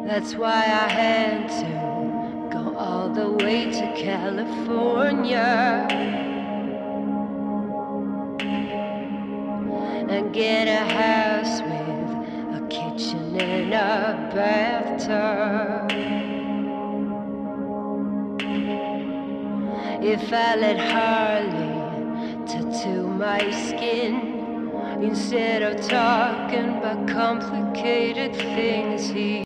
That's why I had to go all the way to California and get a house with a kitchen and a bathtub. If I let Harley tattoo my skin instead of talking about complicated things, he